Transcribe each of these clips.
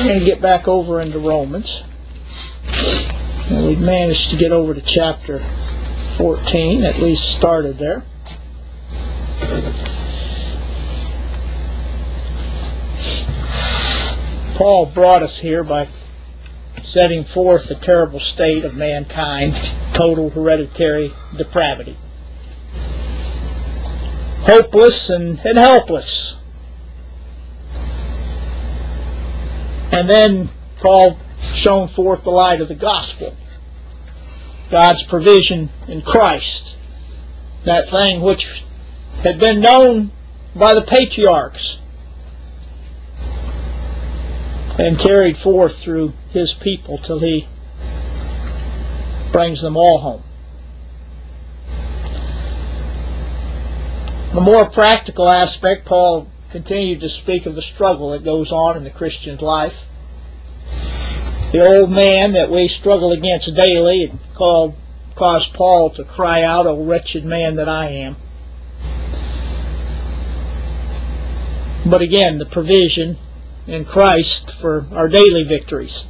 we're going to get back over into Romans. And we've managed to get over to chapter 14, at least started there. Paul brought us here by setting forth the terrible state of mankind, total hereditary depravity. Hopeless and helpless. And then Paul shone forth the light of the gospel. God's provision in Christ. That thing which had been known by the patriarchs and carried forth through His people till He brings them all home. The more practical aspect, Paul continued to speak of the struggle that goes on in the Christian's life. The old man that we struggle against daily caused Paul to cry out, "O wretched man that I am." But again, the provision in Christ for our daily victories.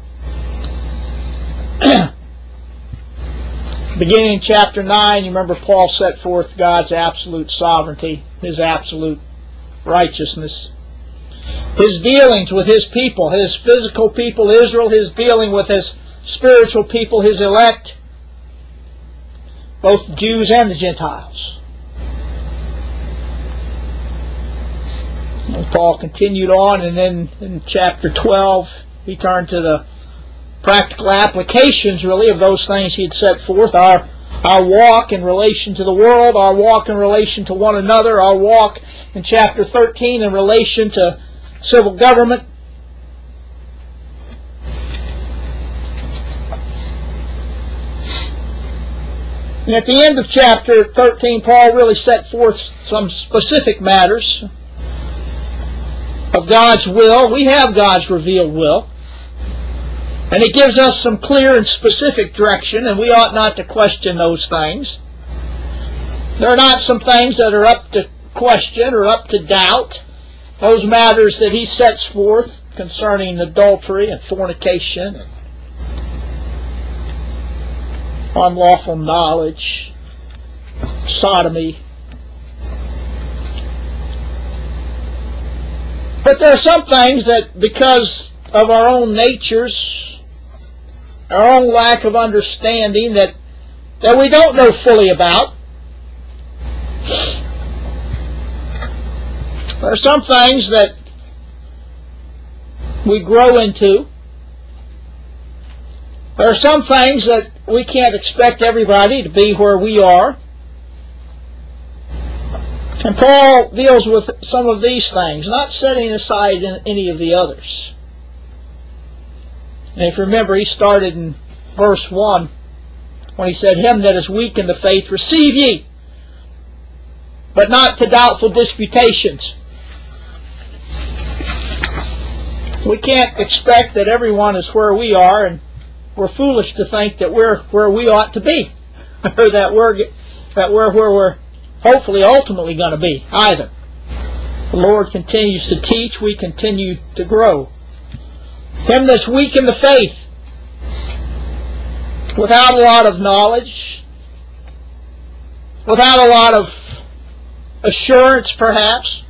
Beginning in chapter 9, you remember Paul set forth God's absolute sovereignty, His absolute righteousness, His dealings with His people, His physical people, Israel, His dealing with His spiritual people, His elect, both the Jews and the Gentiles. And Paul continued on, and then in chapter 12, he turned to the practical applications, really, of those things he had set forth. Our walk in relation to the world, our walk in relation to one another, our walk in chapter 13 in relation to civil government. And at the end of chapter 13, Paul really set forth some specific matters of God's will. We have God's revealed will. And it gives us some clear and specific direction, and we ought not to question those things. There are not some things that are up to question or up to doubt. Those matters that he sets forth concerning adultery and fornication and unlawful knowledge, sodomy. But there are some things that, because of our own natures, our own lack of understanding, that we don't know fully about. There are some things that we grow into. There are some things that we can't expect everybody to be where we are. And Paul deals with some of these things, not setting aside any of the others. And if you remember, he started in verse 1 when he said, "Him that is weak in the faith receive ye, but not to doubtful disputations." We can't expect that everyone is where we are, and we're foolish to think that we're where we ought to be, or that we're where we're hopefully ultimately going to be either. The Lord continues to teach, we continue to grow. Him that's weak in the faith, without a lot of knowledge, without a lot of assurance perhaps.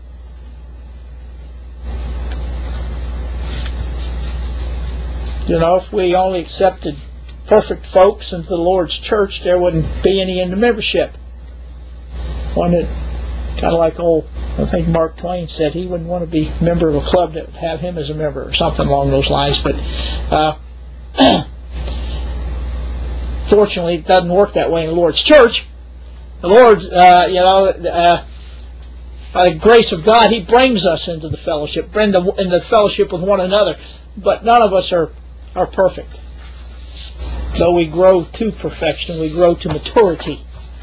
You know, if we only accepted perfect folks into the Lord's church, there wouldn't be any in the membership. One that, kind of like I think Mark Twain said, he wouldn't want to be a member of a club that would have him as a member, or something along those lines. But fortunately, it doesn't work that way in the Lord's church. The Lord, by the grace of God, He brings us into the fellowship, into fellowship with one another. But none of us are perfect. So we grow to perfection, we grow to maturity.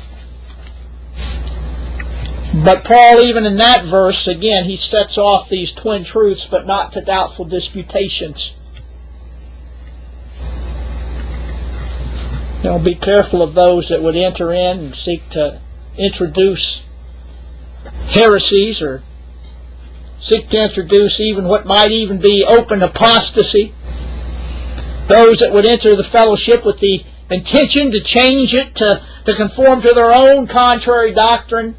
But Paul, even in that verse, again, he sets off these twin truths, but not to doubtful disputations. Be careful of those that would enter in and seek to introduce heresies or seek to introduce even what might even be open apostasy. Those that would enter the fellowship with the intention to change it, to conform to their own contrary doctrine.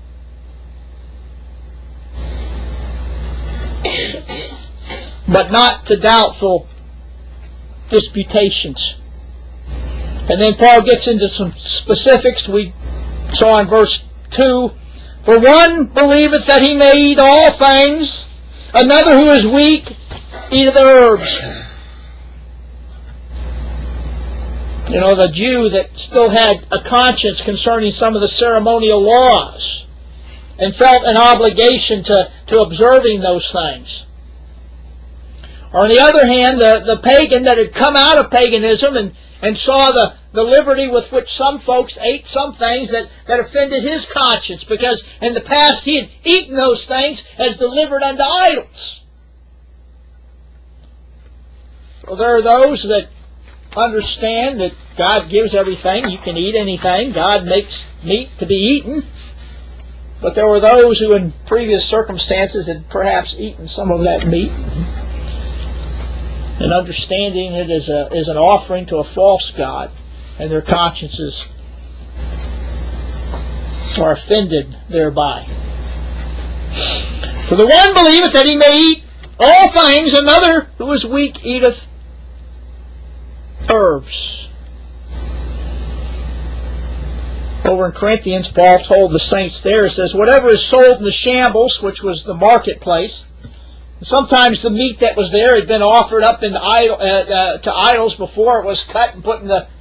But not to doubtful disputations. And then Paul gets into some specifics we saw in verse 2. For one believeth that he may eat all things, another who is weak eateth herbs. You know, the Jew that still had a conscience concerning some of the ceremonial laws and felt an obligation to observing those things. Or on the other hand, the pagan that had come out of paganism and saw the liberty with which some folks ate some things that offended his conscience, because in the past he had eaten those things as delivered unto idols. Well, there are those that understand that God gives everything. You can eat anything. God makes meat to be eaten. But there were those who in previous circumstances had perhaps eaten some of that meat, and understanding it as an offering to a false god, and their consciences are offended thereby. For the one believeth that he may eat all things, another who is weak eateth herbs. Over in Corinthians, Paul told the saints there, it says, whatever is sold in the shambles, which was the marketplace. Sometimes the meat that was there had been offered up to idols before it was cut and put in the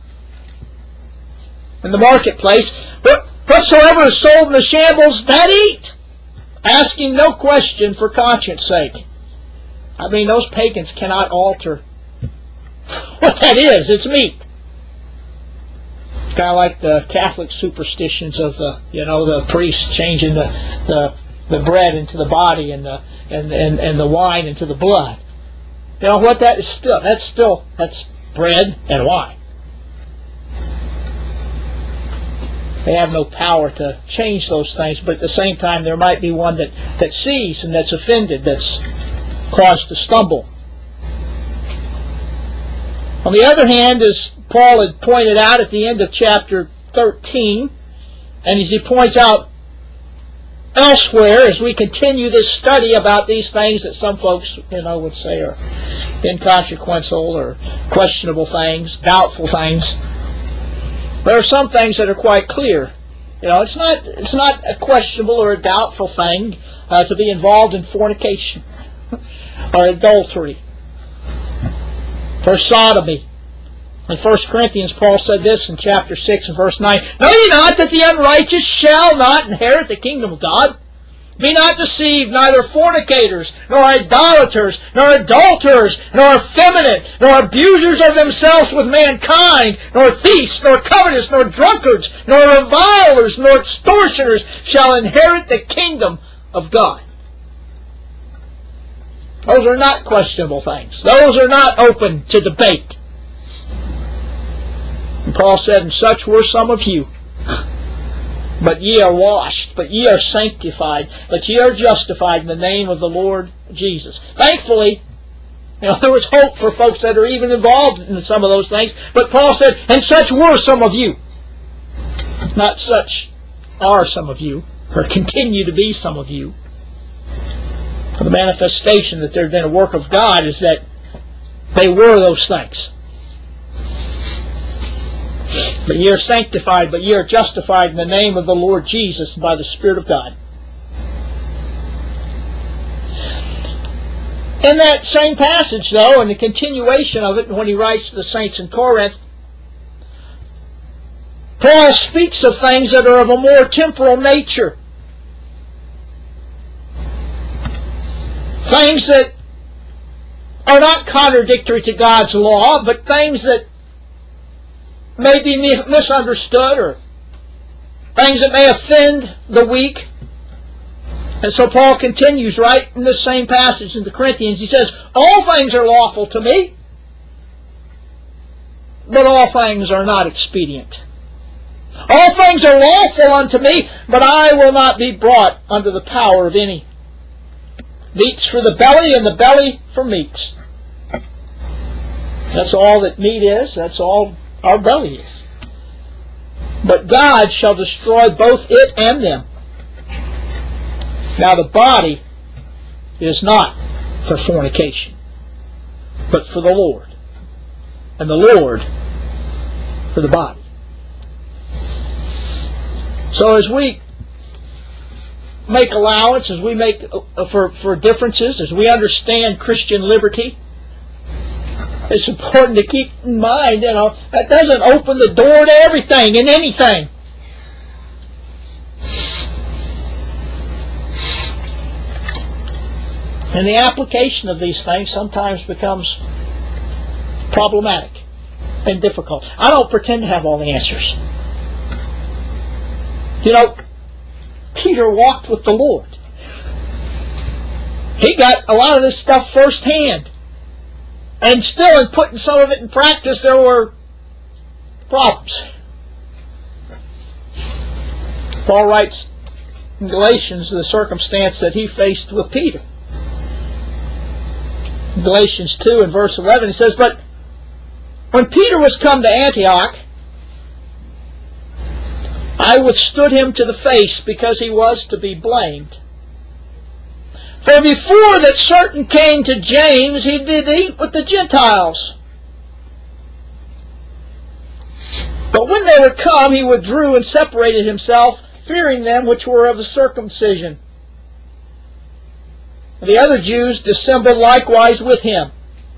marketplace. But whatsoever is sold in the shambles, that eat, asking no question for conscience sake. I mean, those pagans cannot alter what that is. It's meat. Kind of like the Catholic superstitions of the priests changing the bread into the body and the wine into the blood. You know what that is still? That's bread and wine. They have no power to change those things, but at the same time there might be one that sees and that's offended, that's caused to stumble. On the other hand, as Paul had pointed out at the end of chapter 13, and as he points out elsewhere as we continue this study about these things that some folks would say are inconsequential or questionable things, doubtful things, there are some things that are quite clear. It's not a questionable or a doubtful thing to be involved in fornication or adultery or sodomy. In 1 Corinthians, Paul said this in chapter 6 and verse 9, know ye not that the unrighteous shall not inherit the kingdom of God? Be not deceived, neither fornicators, nor idolaters, nor adulterers, nor effeminate, nor abusers of themselves with mankind, nor thieves, nor covetous, nor drunkards, nor revilers, nor extortioners shall inherit the kingdom of God. Those are not questionable things. Those are not open to debate. And Paul said, and such were some of you. But ye are washed, but ye are sanctified, but ye are justified in the name of the Lord Jesus. Thankfully, there was hope for folks that are even involved in some of those things. But Paul said, and such were some of you. Not such are some of you, or continue to be some of you. The manifestation that there had been a work of God is that they were those things. But ye are sanctified, but ye are justified in the name of the Lord Jesus by the Spirit of God. In that same passage, though, in the continuation of it, when he writes to the saints in Corinth, Paul speaks of things that are of a more temporal nature. Things that are not contradictory to God's law, but things that may be misunderstood, or things that may offend the weak. And so Paul continues right in this same passage in the Corinthians. He says, all things are lawful to me, but all things are not expedient. All things are lawful unto me, but I will not be brought under the power of any. Meat's for the belly, and the belly for meats. That's all that meat is. That's all our belly is. But God shall destroy both it and them. Now the body is not for fornication, but for the Lord, and the Lord for the body. So as we make allowance, as we make for differences, as we understand Christian liberty, it's important to keep in mind, that doesn't open the door to everything and anything. And the application of these things sometimes becomes problematic and difficult. I don't pretend to have all the answers. Peter walked with the Lord. He got a lot of this stuff firsthand. And still, in putting some of it in practice, there were problems. Paul writes in Galatians the circumstance that he faced with Peter. In Galatians 2 and verse 11, he says, "But when Peter was come to Antioch, I withstood him to the face, because he was to be blamed. For before that certain came to James, he did eat with the Gentiles. But when they were come, he withdrew and separated himself, fearing them which were of the circumcision. The other Jews dissembled likewise with him,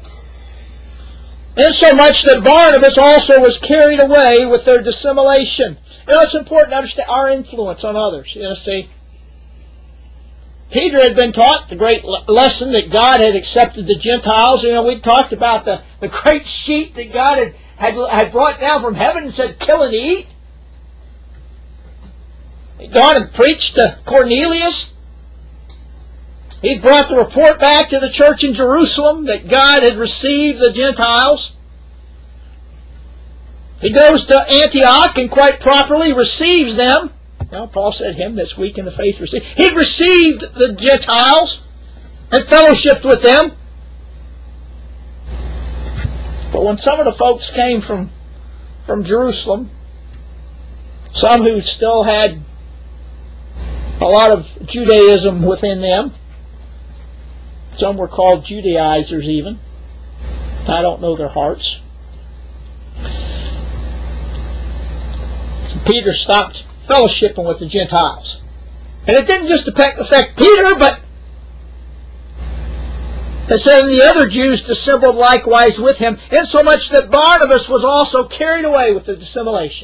insomuch that Barnabas also was carried away with their dissimulation." It's important to understand our influence on others. See, Peter had been taught the great lesson that God had accepted the Gentiles. We talked about the great sheet that God had brought down from heaven and said, "Kill and eat." He'd gone and preached to Cornelius. He brought the report back to the church in Jerusalem that God had received the Gentiles. He goes to Antioch and quite properly receives them. Paul said, "Him that's weak in the faith received." He received the Gentiles and fellowshiped with them. But when some of the folks came from Jerusalem, some who still had a lot of Judaism within them, some were called Judaizers even. I don't know their hearts. Peter stopped fellowshipping with the Gentiles. And it didn't just affect Peter, but it said the other Jews dissembled likewise with him, insomuch that Barnabas was also carried away with the dissimulation.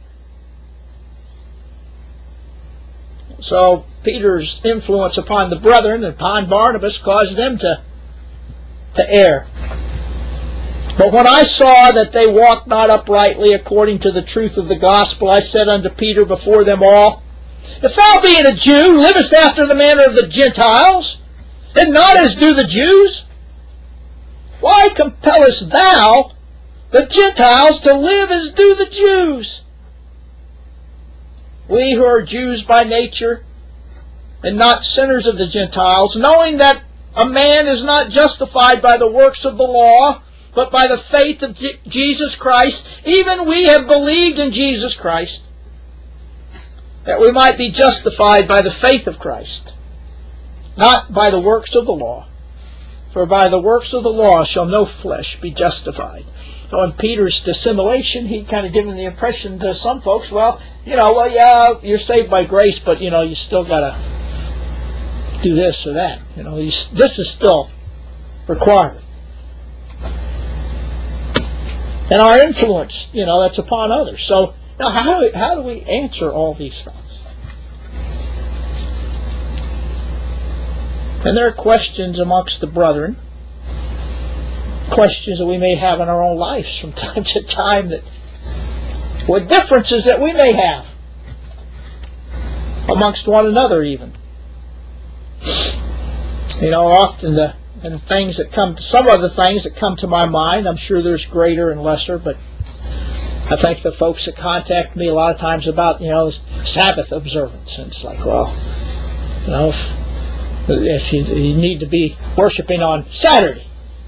So Peter's influence upon the brethren and upon Barnabas caused them to err. "But when I saw that they walked not uprightly according to the truth of the gospel, I said unto Peter before them all, If thou being a Jew livest after the manner of the Gentiles, and not as do the Jews, why compellest thou the Gentiles to live as do the Jews? We who are Jews by nature, and not sinners of the Gentiles, knowing that a man is not justified by the works of the law, but by the faith of Jesus Christ, even we have believed in Jesus Christ, that we might be justified by the faith of Christ, not by the works of the law. For by the works of the law shall no flesh be justified." So in Peter's dissimulation, he kind of given the impression to some folks, yeah, you're saved by grace, but you still got to do this or that. This is still required. And our influence, that's upon others. So now, how do we answer all these things? And there are questions amongst the brethren, questions that we may have in our own lives from time to time, that with differences that we may have amongst one another even. Often and things that some of the things that come to my mind, I'm sure there's greater and lesser, but I think the folks that contact me a lot of times about, Sabbath observance, and it's like, if you need to be worshiping on Saturday.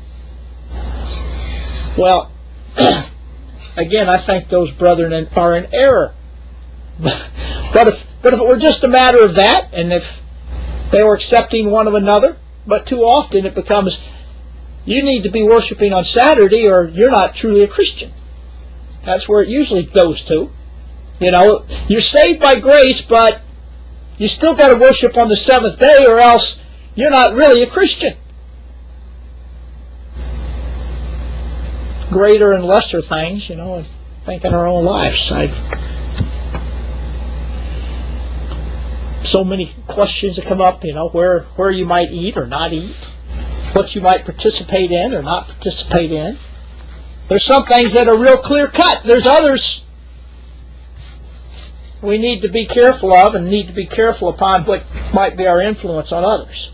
Well, again, I think those brethren are in error. But if it were just a matter of that, and if they were accepting one of another, but too often it becomes, you need to be worshiping on Saturday or you're not truly a Christian. That's where it usually goes to. You know, you're saved by grace, but you still got to worship on the seventh day or else you're not really a Christian. Greater and lesser things, you know, I think in our own lives. So many questions that come up, you know, where you might eat or not eat, what you might participate in or not participate in. There's some things that are real clear cut. There's others we need to be careful of and need to be careful upon what might be our influence on others.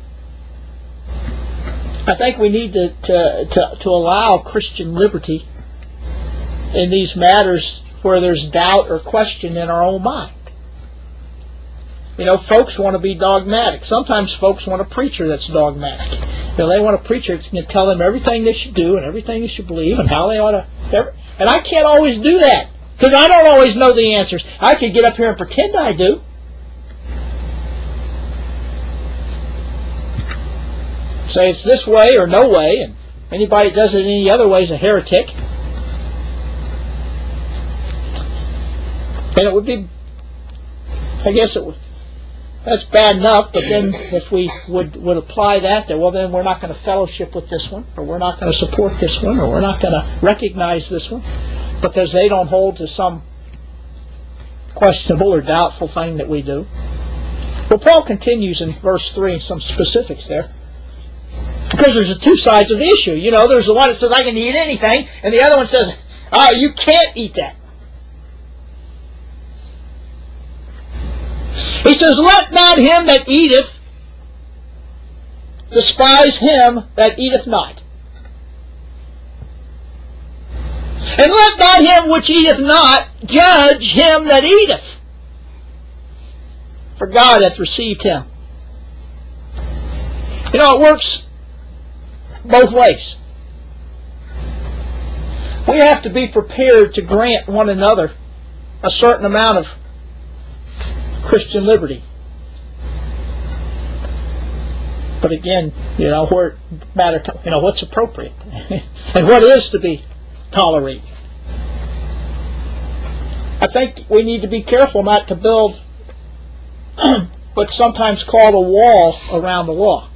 I think we need to allow Christian liberty in these matters where there's doubt or question in our own mind. You know, folks want to be dogmatic. Sometimes folks want a preacher that's dogmatic. You know, they want a preacher that's going to tell them everything they should do and everything they should believe and how they ought to. And I can't always do that because I don't always know the answers. I could get up here and pretend I do. Say it's this way or no way, and anybody that does it any other way is a heretic. And it would be, I guess it would. That's bad enough, but then if we would apply that, well then we're not going to fellowship with this one, or we're not going to support this one, or we're not going to recognize this one, because they don't hold to some questionable or doubtful thing that we do. Well, Paul continues in verse 3, some specifics there. Because there's the two sides of the issue. You know, there's the one that says, I can eat anything, and the other one says, you can't eat that. He says, let not him that eateth despise him that eateth not. And let not him which eateth not judge him that eateth. For God hath received him. You know, it works both ways. We have to be prepared to grant one another a certain amount of Christian liberty. But again, you know, where it matters, you know, what's appropriate and what is to be tolerated. I think we need to be careful not to build what's sometimes called a wall around the law.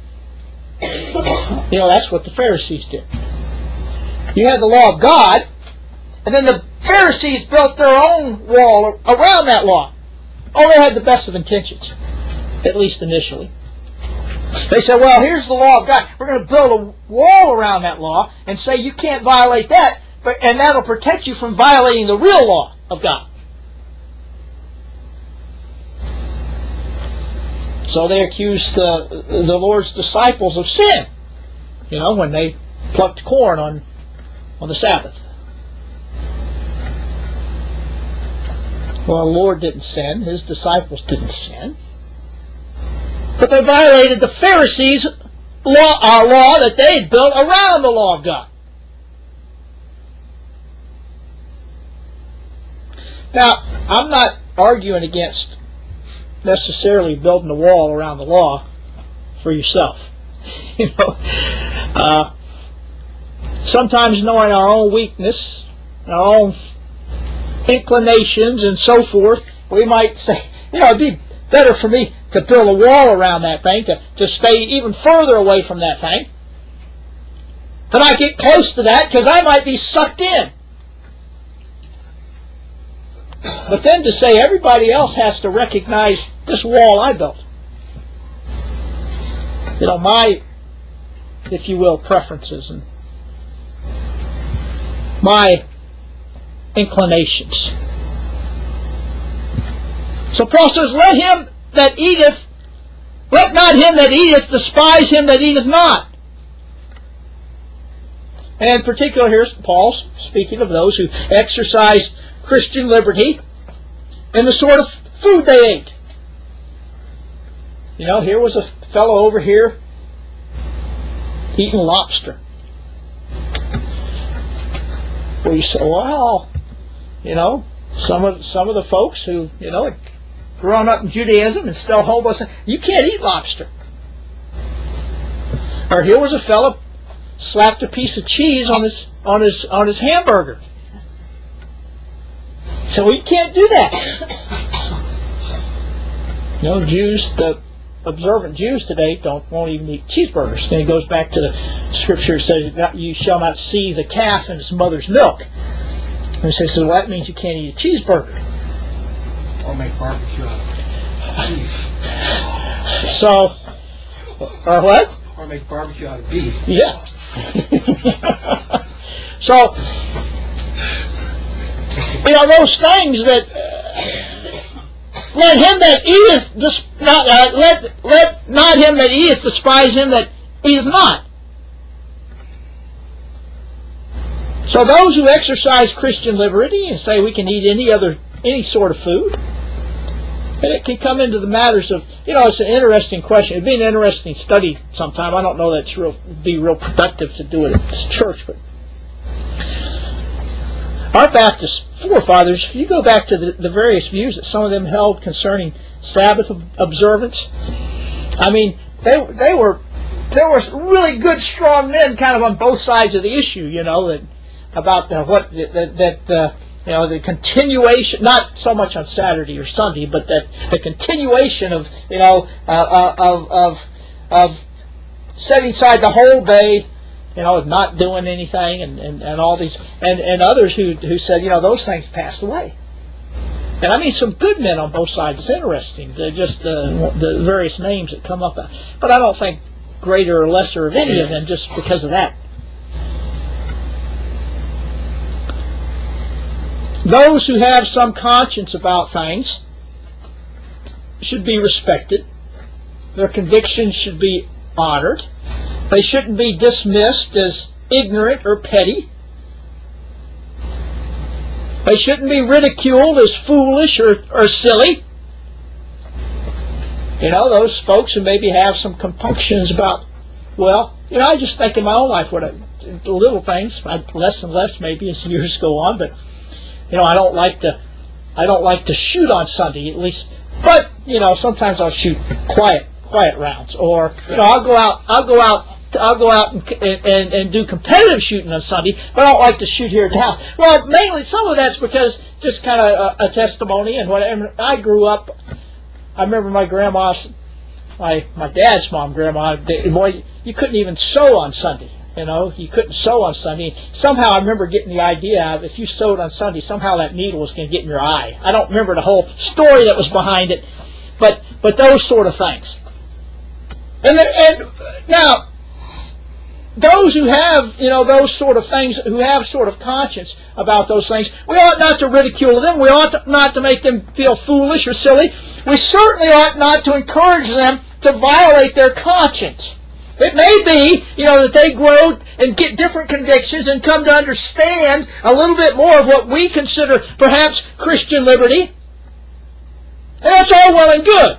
You know, that's what the Pharisees did. You had the law of God, and then the Pharisees built their own wall around that law. Oh, they had the best of intentions, at least initially. They said, well, here's the law of God. We're going to build a wall around that law and say you can't violate that, and that'll protect you from violating the real law of God. So they accused the Lord's disciples of sin, you know, when they plucked corn on the Sabbath. Well, the Lord didn't sin. His disciples didn't sin. But they violated the Pharisees' law that they had built around the law of God. Now, I'm not arguing against necessarily building a wall around the law for yourself. You know, sometimes knowing our own weakness, our own inclinations and so forth, we might say, you know, it'd be better for me to build a wall around that thing, to stay even further away from that thing, to not get close to that because I might be sucked in. But then to say everybody else has to recognize this wall I built. You know, my, if you will, preferences and my inclinations. So Paul says, let not him that eateth despise him that eateth not. And in particular, here's Paul speaking of those who exercise Christian liberty in the sort of food they ate. Here was a fellow over here eating lobster. We say, well, some of the folks who, had grown up in Judaism and still hold us, you can't eat lobster. Or here was a fellow slapped a piece of cheese on his hamburger. So you can't do that. Jews, the observant Jews today won't even eat cheeseburgers. And it goes back to the scripture that says, you shall not see the calf in its mother's milk. And it says, well, that means you can't eat a cheeseburger. Or make barbecue out of beef. So, or what? Or make barbecue out of beef. Yeah. So, those things that let him that eateth let not him that eateth despise him that eateth not. So those who exercise Christian liberty and say we can eat any sort of food, and it can come into the matters of, it's an interesting question. It'd be an interesting study sometime. I don't know that it'd be real productive to do it at this church, but our Baptist forefathers, if you go back to the various views that some of them held concerning Sabbath observance, there were really good, strong men kind of on both sides of the issue, about the continuation, not so much on Saturday or Sunday, but that the continuation of setting aside the whole day, not doing anything, and all these, and others who said, those things passed away. And some good men on both sides. It's interesting, just the various names that come up. But I don't think greater or lesser of any of them just because of that. Those who have some conscience about things should be respected. Their convictions should be honored. They shouldn't be dismissed as ignorant or petty. They shouldn't be ridiculed as foolish or silly. Those folks who maybe have some compunctions about, I just think in my own life, the little things, less and less maybe as years go on, but I don't like to shoot on Sunday, at least. But sometimes I'll shoot quiet rounds, or I'll go out and do competitive shooting on Sunday, but I don't like to shoot here at the house. Well, mainly some of that's because just kind of a testimony and whatever. I grew up. I remember my grandma's, my dad's mom, grandma. Boy, you couldn't even sew on Sunday. You couldn't sew on Sunday. Somehow I remember getting the idea of if you sewed on Sunday, somehow that needle was going to get in your eye. I don't remember the whole story that was behind it, but those sort of things. And now, those who have, those sort of things, who have sort of conscience about those things, we ought not to ridicule them. We ought not to make them feel foolish or silly. We certainly ought not to encourage them to violate their conscience. It may be, that they grow and get different convictions and come to understand a little bit more of what we consider perhaps Christian liberty. And that's all well and good.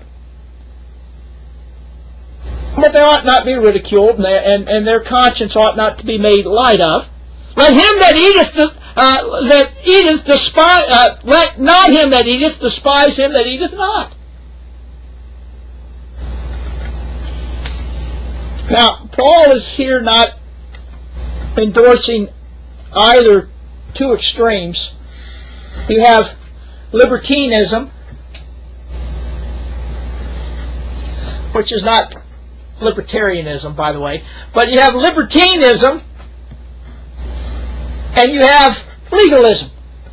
But they ought not be ridiculed, and their conscience ought not to be made light of. Let him that eateth despise. Let not him that eateth despise him that eateth not. Now, Paul is here not endorsing either two extremes. You have libertinism, which is not libertarianism, by the way, but you have libertinism and you have legalism.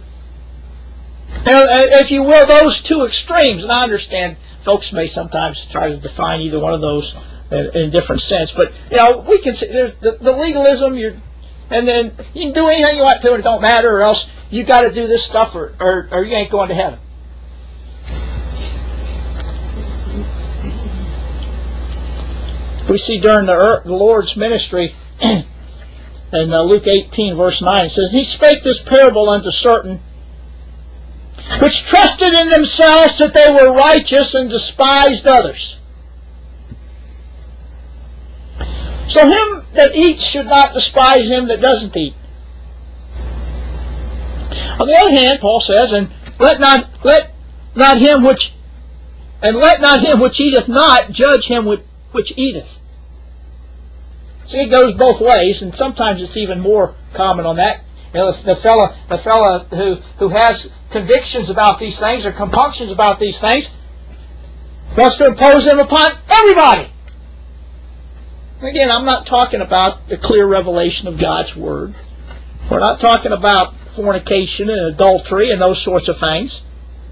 If you will, those two extremes, and I understand folks may sometimes try to define either one of those in a different sense, but we can see the legalism. And then you can do anything you want to, and it don't matter, or else you got to do this stuff, or you ain't going to heaven. We see during the Lord's ministry in Luke 18, verse 9, it says, "He spake this parable unto certain which trusted in themselves that they were righteous and despised others. So him that eats should not despise him that doesn't eat. On the other hand, Paul says, and let not him which eateth not judge him which eateth. See, it goes both ways, and sometimes it's even more common on that. You know, the fella who has convictions about these things or compunctions about these things wants to impose them upon everybody. Again, I'm not talking about the clear revelation of God's Word. We're not talking about fornication and adultery and those sorts of things.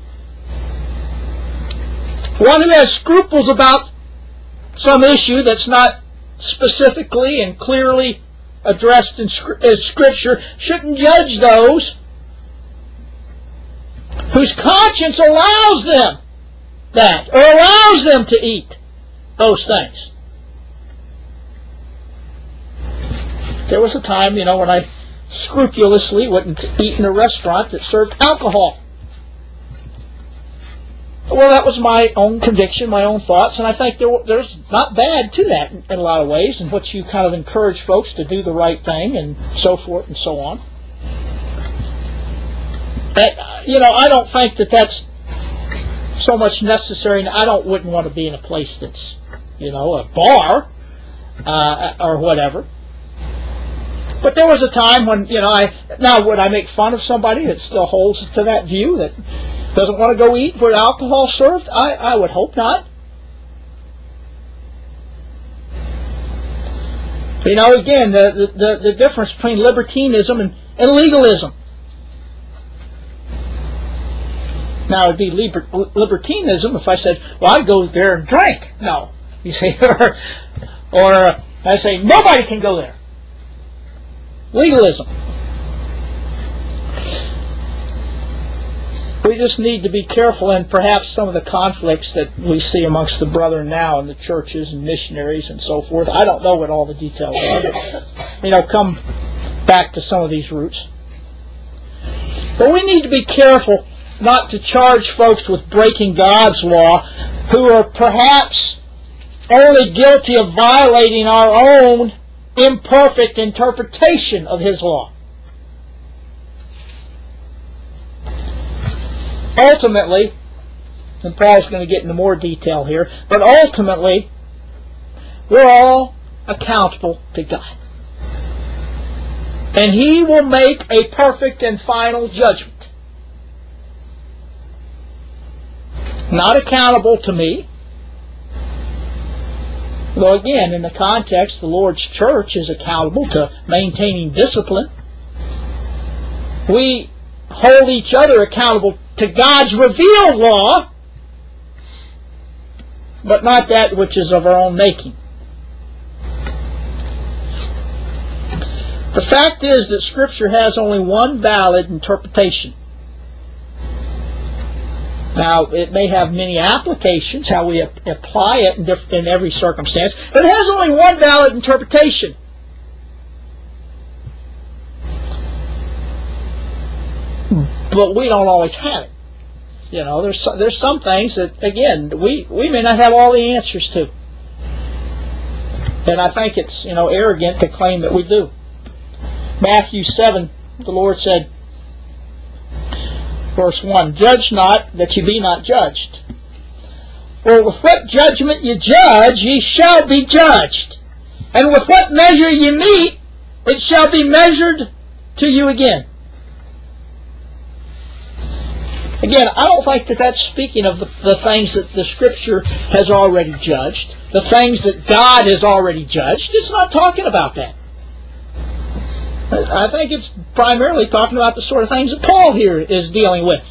One who has scruples about some issue that's not specifically and clearly addressed in Scripture shouldn't judge those whose conscience allows them that, or allows them to eat those things. There was a time, when I scrupulously wouldn't eat in a restaurant that served alcohol. Well, that was my own conviction, my own thoughts, and I think there's not bad to that in a lot of ways, in which you kind of encourage folks to do the right thing and so forth and so on. But, I don't think that that's so much necessary. I wouldn't want to be in a place that's, a bar or whatever. But there was a time when, now would I make fun of somebody that still holds to that view, that doesn't want to go eat where alcohol is served? I would hope not. Again, the difference between libertinism and legalism. Now, it would be libertinism if I said, well, I'd go there and drink. No. You see, or I say, nobody can go there. Legalism. We just need to be careful, and perhaps some of the conflicts that we see amongst the brethren now in the churches and missionaries and so forth. I don't know what all the details are. Come back to some of these roots. But we need to be careful not to charge folks with breaking God's law who are perhaps only guilty of violating our own imperfect interpretation of His law. Ultimately, and Paul's going to get into more detail here, but ultimately, we're all accountable to God. And He will make a perfect and final judgment. Not accountable to me. Though again, in the context, the Lord's church is accountable to maintaining discipline. We hold each other accountable to God's revealed law, but not that which is of our own making. The fact is that Scripture has only one valid interpretation. Now, it may have many applications, how we apply it in every circumstance, but it has only one valid interpretation. But we don't always have it. There's some things that, again, we may not have all the answers to. And I think it's, arrogant to claim that we do. Matthew 7, the Lord said, Verse 1, judge not, that ye be not judged. For with what judgment ye judge, ye shall be judged. And with what measure ye mete, it shall be measured to you again. Again, I don't think that that's speaking of the things that the Scripture has already judged, the things that God has already judged. It's not talking about that. I think it's primarily talking about the sort of things that Paul here is dealing with.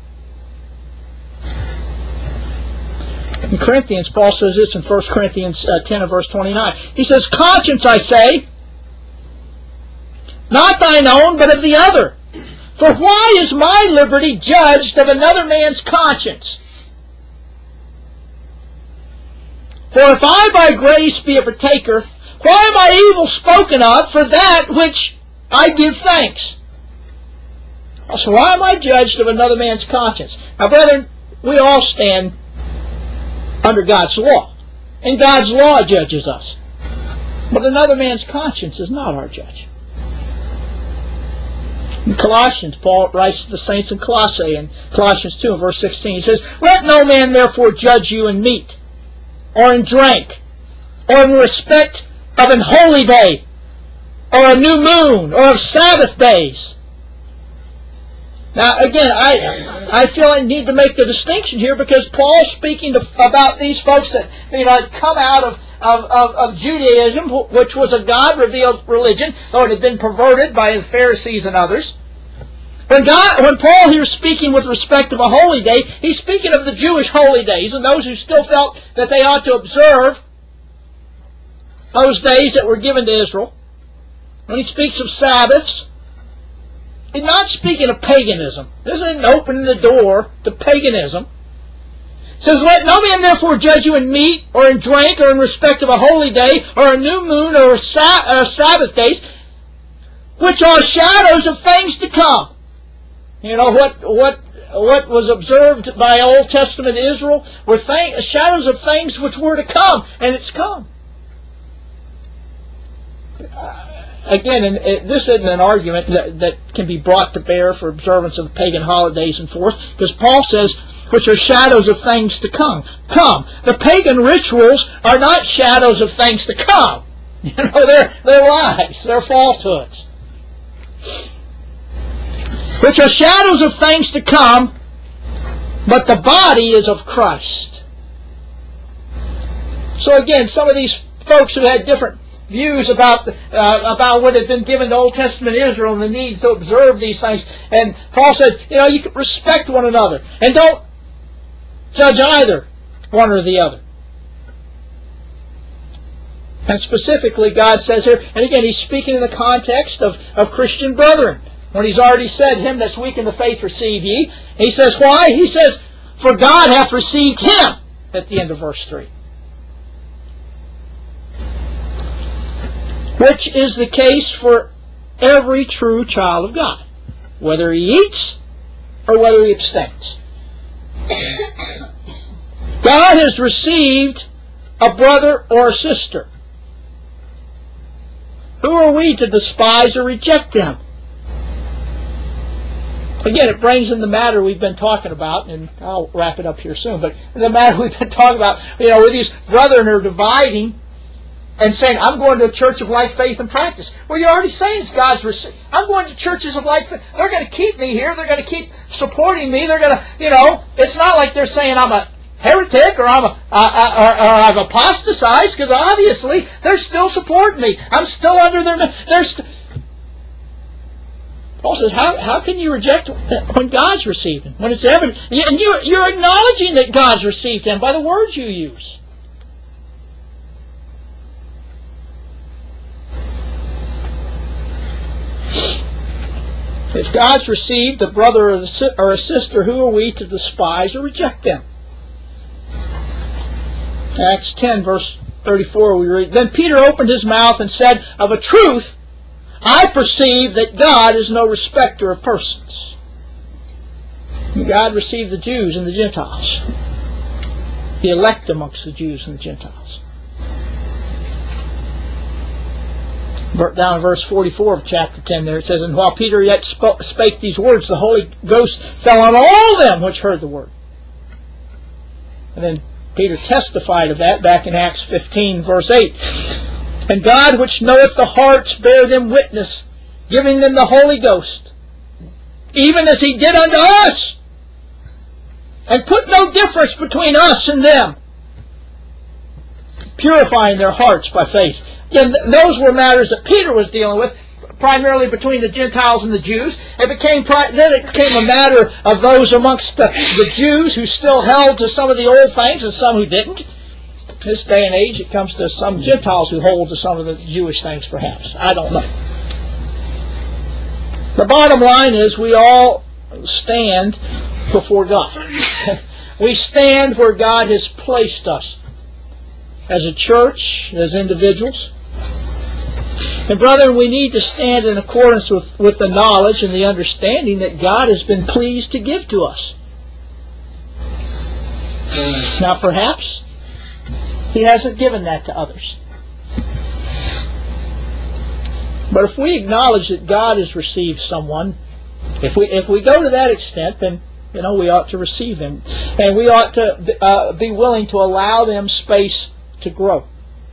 In Corinthians, Paul says this in 1 Corinthians 10 and verse 29. He says, conscience, I say, not thine own, but of the other. For why is my liberty judged of another man's conscience? For if I by grace be a partaker, why am I evil spoken of for that which I give thanks? So why am I judged of another man's conscience? Now, brethren, we all stand under God's law. And God's law judges us. But another man's conscience is not our judge. In Colossians, Paul writes to the saints in Colossae in Colossians 2 and verse 16. He says, "Let no man therefore judge you in meat, or in drink, or in respect of an holy day, or a new moon, or of Sabbath days." Now, again, I feel I need to make the distinction here because Paul's speaking about these folks that had come out of Judaism, which was a God-revealed religion, though it had been perverted by the Pharisees and others. When Paul here is speaking with respect to a holy day, he's speaking of the Jewish holy days and those who still felt that they ought to observe those days that were given to Israel. When he speaks of Sabbaths, he's not speaking of paganism. This isn't opening the door to paganism. It says, "Let no man therefore judge you in meat, or in drink, or in respect of a holy day, or a new moon, or Sabbath days, which are shadows of things to come." You know, what was observed by Old Testament Israel were shadows of things which were to come, and it's come. Again, and this isn't an argument that can be brought to bear for observance of pagan holidays and forth, because Paul says, which are shadows of things to come. The pagan rituals are not shadows of things to come. You know, they're lies, they're falsehoods. Which are shadows of things to come, but the body is of Christ. So again, some of these folks who had different views about what had been given to Old Testament Israel and the needs to observe these things. And Paul said, you can respect one another and don't judge either one or the other. And specifically, God says here, and again, he's speaking in the context of Christian brethren. When he's already said, "Him that's weak in the faith receive ye." He says, why? He says, "For God hath received him," at the end of verse 3. Which is the case for every true child of God, whether he eats or whether he abstains. God has received a brother or a sister. Who are we to despise or reject them? Again, it brings in the matter we've been talking about, and I'll wrap it up here soon, but the matter we've been talking about, where these brethren are dividing and saying, "I'm going to a church of like faith and practice." Well, you're already saying it's God's receipt. I'm going to churches of like faith. They're going to keep me here. They're going to keep supporting me. They're going to, it's not like they're saying I'm a heretic or I've apostatized, because obviously they're still supporting me. I'm still under their... Paul says, how can you reject when God's received him? When it's evident. And you're acknowledging that God's received him by the words you use. If God's received a brother or a sister, who are we to despise or reject them? Acts 10, verse 34, we read, "Then Peter opened his mouth and said, Of a truth, I perceive that God is no respecter of persons." God received the Jews and the Gentiles, the elect amongst the Jews and the Gentiles. Down in verse 44 of chapter 10 there, it says, "And while Peter yet spake these words, the Holy Ghost fell on all them which heard the word." And then Peter testified of that back in Acts 15, verse 8. "And God, which knoweth the hearts, bare them witness, giving them the Holy Ghost, even as he did unto us, and put no difference between us and them, purifying their hearts by faith." Again, those were matters that Peter was dealing with, primarily between the Gentiles and the Jews. Then it became a matter of those amongst the Jews who still held to some of the old things and some who didn't. This day and age, it comes to some Gentiles who hold to some of the Jewish things, perhaps. I don't know. The bottom line is we all stand before God. We stand where God has placed us, as a church, as individuals. And brethren, we need to stand in accordance with the knowledge and the understanding that God has been pleased to give to us. Now perhaps He hasn't given that to others. But if we acknowledge that God has received someone, if we go to that extent, then we ought to receive them, and we ought to be willing to allow them space to grow,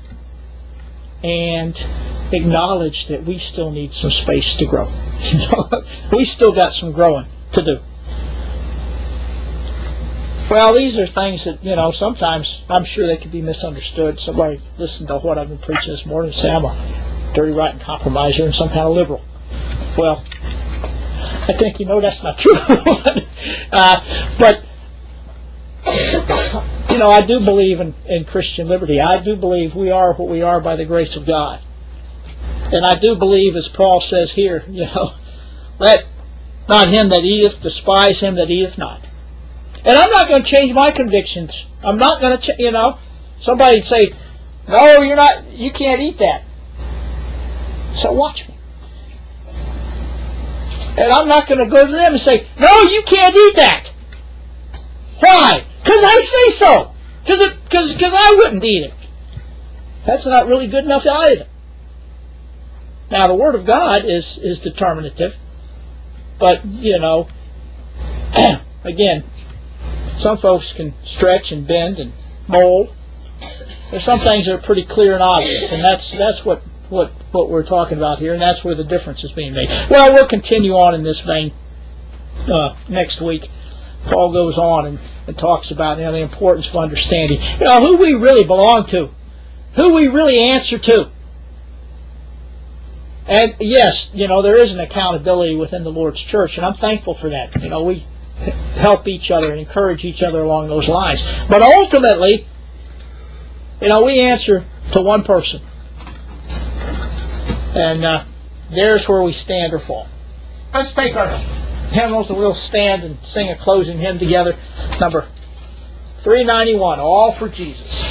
and acknowledge that we still need some space to grow. We still got some growing to do. Well, these are things that, sometimes I'm sure they could be misunderstood. Somebody listened to what I've been preaching this morning and say I'm a dirty, rotten compromiser and some kind of liberal. Well, I think that's not true. But I do believe in Christian liberty. I do believe we are what we are by the grace of God. And I do believe, as Paul says here, let not him that eateth despise him that eateth not. And I'm not going to change my convictions. I'm not going to, somebody say, no, you can't eat that. So watch me. And I'm not going to go to them and say, no, you can't eat that. Why? Because I say so. Because I wouldn't eat it. That's not really good enough either. Now, the Word of God is determinative. But, again, some folks can stretch and bend and mold. There's some things that are pretty clear and obvious, and that's what we're talking about here, and that's where the difference is being made. Well, we'll continue on in this vein next week. Paul goes on and talks about the importance of understanding who we really belong to, who we really answer to. And yes, there is an accountability within the Lord's church, and I'm thankful for that. We help each other and encourage each other along those lines. But ultimately, we answer to one person. And there's where we stand or fall. Let's take our hymnals and we'll stand and sing a closing hymn together. Number 391, All for Jesus.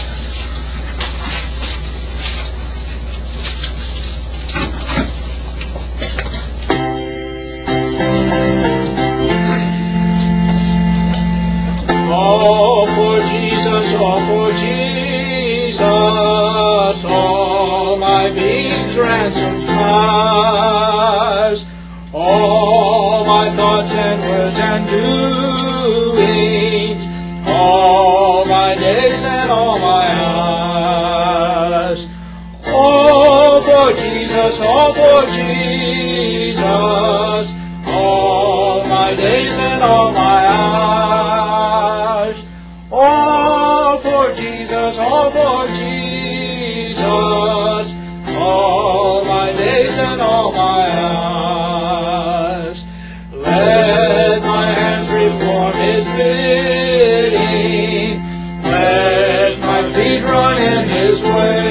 All for Jesus, all for Jesus, all my being's ransomed prize, all my thoughts and words and doings, all my days and all my hours. All for Jesus, all for Jesus, all my days and all my hours. All for Jesus, all for Jesus, all my days and all my hours. Let my hands perform His bidding, let my feet run in His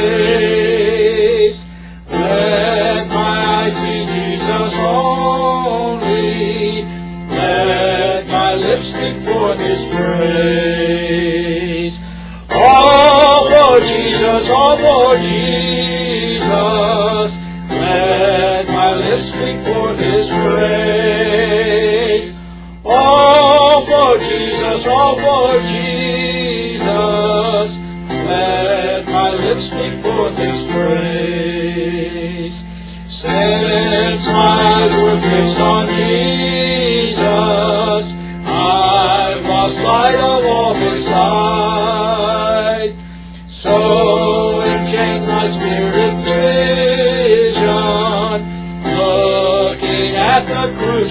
ways, let my eyes see Jesus only, let my lips speak forth His praise. All for Jesus, all for Jesus, let my lips speak forth His praise. All for Jesus, all for Jesus, let my lips speak forth His praise. Since my eyes were fixed on Jesus, I've lost sight of all beside. So enchant my spirit's vision, looking at the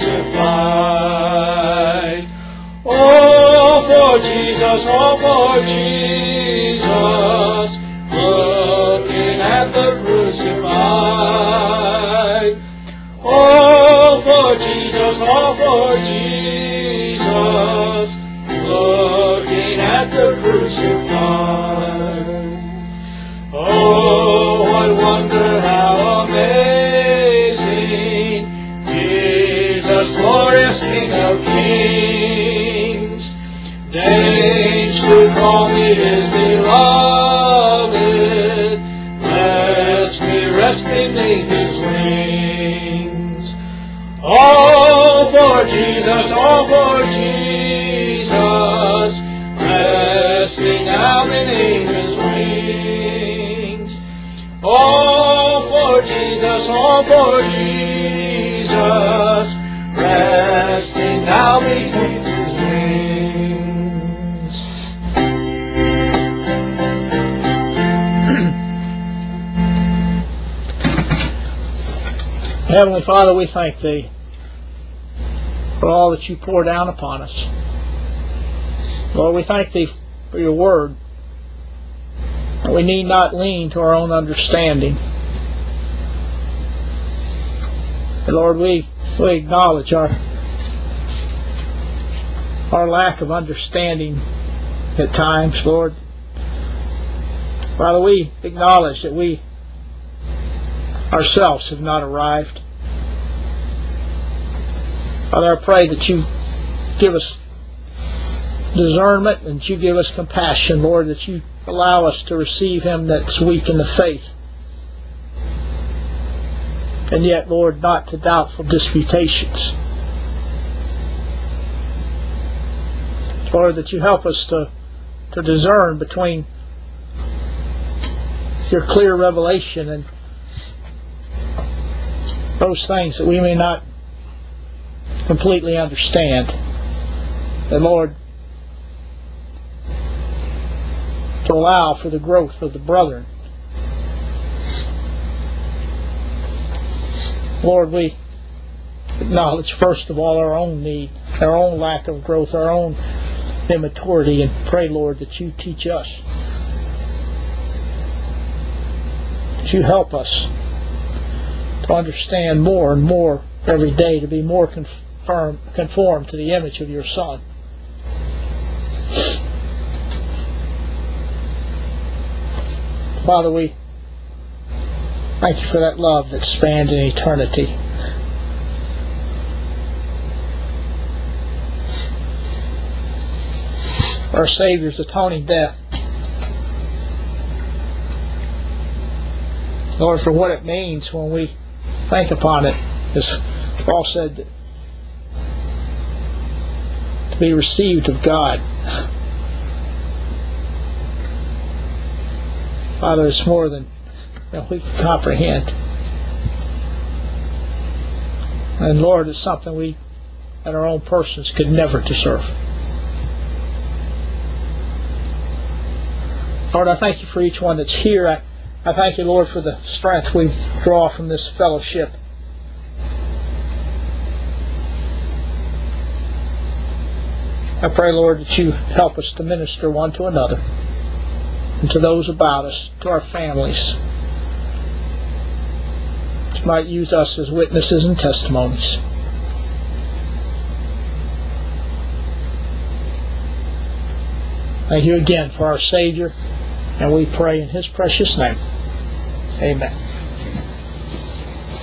crucified. All for Jesus, all for Jesus, looking at the crucified. All for Jesus, all for Jesus, looking at the crucified. Oh, what wonder, how amazing, Jesus, glorious King of Kings, deigns to call me His beloved, lets me rest beneath His wings. All for Jesus, all for Jesus, resting now beneath His wings. All all for Jesus, resting now beneath His wings. Heavenly Father, we thank Thee for all that You pour down upon us. Lord, we thank Thee for Your Word. And we need not lean to our own understanding. And Lord, we acknowledge our lack of understanding at times, Lord. Father, we acknowledge that we ourselves have not arrived. Father, I pray that You give us discernment and that You give us compassion, Lord, that You allow us to receive him that's weak in the faith. And yet, Lord, not to doubtful disputations. Lord, that You help us to discern between Your clear revelation and those things that we may not completely understand. And Lord, to allow for the growth of the brethren. Lord, we acknowledge first of all our own need, our own lack of growth, our own immaturity, and pray, Lord, that You teach us, that You help us to understand more and more every day, to be more conformed to the image of Your Son. Father, we thank You for that love that spanned in eternity. Our Savior's atoning death. Lord, for what it means when we think upon it, as Paul said, to be received of God. Father, it's more than we can comprehend. And Lord, it's something we in our own persons could never deserve. Lord, I thank You for each one that's here. I thank You, Lord, for the strength we draw from this fellowship. I pray, Lord, that You help us to minister one to another and to those about us, to our families. That You might use us as witnesses and testimonies. Thank You again for our Savior, and we pray in His precious name. Amen.